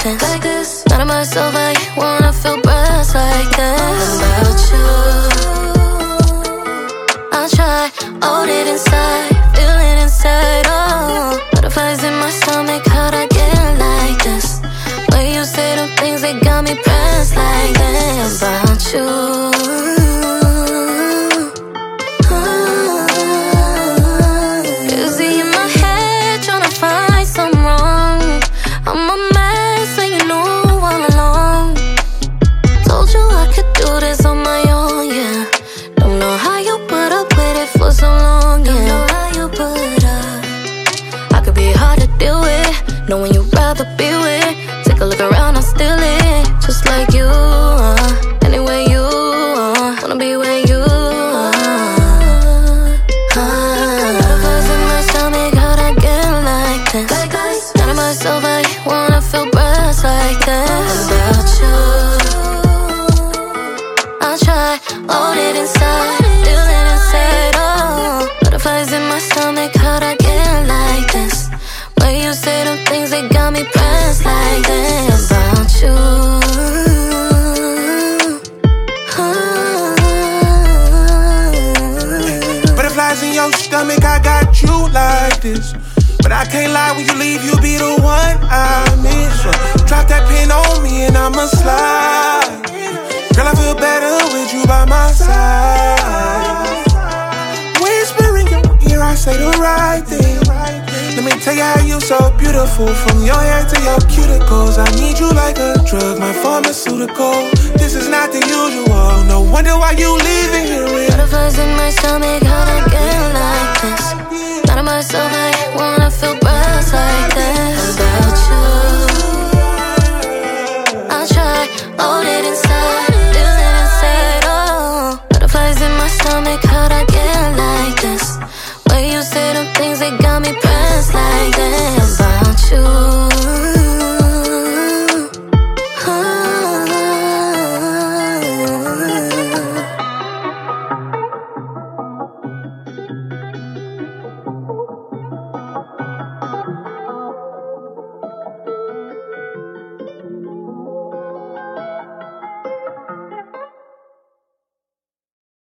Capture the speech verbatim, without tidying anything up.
this. Like this. Not of myself, I wanna feel breaths like this. About you, I'll try, hold it inside, feel it inside, oh. Butterflies in my stomach, how'd I get like this? When you say them things, they got me pressed like this. About you. I'm a mess and you know all along. Told you I could do this on my own, yeah. Don't know how you put up with it for so long, yeah. Don't know how you put up. I could be hard to deal with, knowing you'd rather be with. Take a look around, I'm still it, just like you are. Anywhere you are, wanna be where you are. Butterflies in my stomach, how'd I get like this? Like this. Out of myself, I wanna feel breaths like this. About you, I'll try, hold it inside, feel it inside, oh. Butterflies in my stomach, how'd I get like this? When you say them things, they got me pressed like this. About you, butterflies in your stomach, I got you like this. But I can't lie, when you leave, you be the one I miss. Drop that pin on me and I'ma slide. Girl, I feel better with you by my side. Whisper in your ear, I say the right thing. Let me tell you how you so beautiful, from your hair to your cuticles. I need you like a drug, my pharmaceutical. This is not the usual, no wonder why you leaving here with butterflies in my stomach, how'd I get like this? Not of myself, I wanna feel breaths like this. About you, I'll try, hold it inside, feel it inside, oh. Butterflies in my stomach, how'd I get like this? When you say them things, they got me pressed like this. About you.